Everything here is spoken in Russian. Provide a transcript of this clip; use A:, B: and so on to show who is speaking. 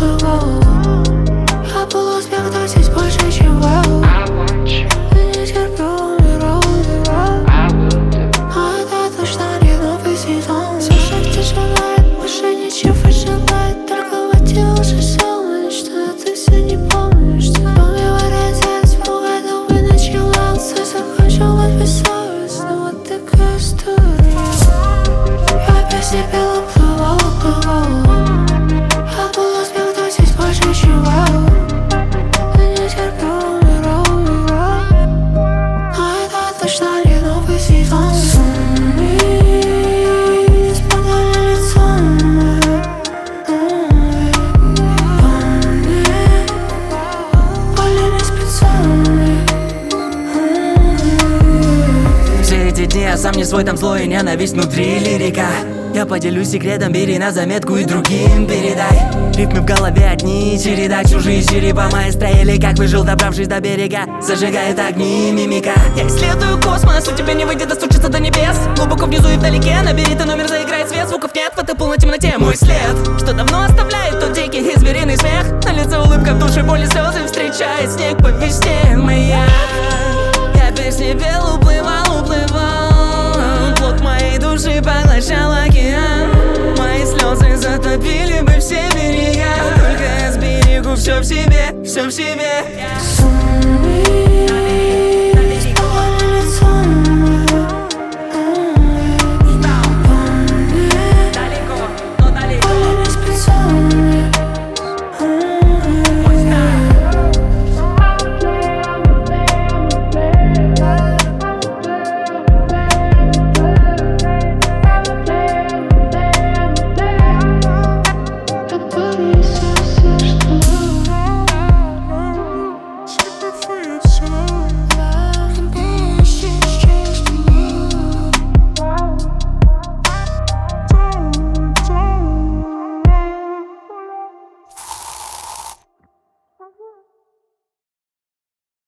A: уплывал. Я был успех, кто здесь больше, чем вау. Не терпел, умирал. Но это точно не новый сезон. Слушай, где желает, больше ничего желает. Только в эти уши сел, что ты все не помнишь. Помни выразец, в году вы начала. Все закончилось бессовестно, вот такая история. Я без тебя уплывал. Я был успех, кто здесь больше, чем вау. Не терпел, умирал. Но это точно не новый сезон. Испугали лицом. Боли не специальные.
B: Все эти дни я сам не свой, там зло и ненависть внутри лирика. Я поделюсь секретом, бери на заметку и другим передай. Ритмы в голове одни, череда, чужие черепа. Маэстро или как выжил, добравшись до берега, зажигает огни мимика. Я исследую космос, у тебя не выйдет достучиться до небес. Глубоко внизу и вдалеке, набери ты номер, заиграет свет. Звуков нет, в этой полной темноте мой след, что давно оставляет тот дикий и звериный смех. На лице улыбка, в душе боль и слезы, встречает снег по весне моя. Я без тебя уплывал. Плод моей души поглощал океан. Мои слезы затопили бы все берега. Только я сберегу все в себе, все в себе.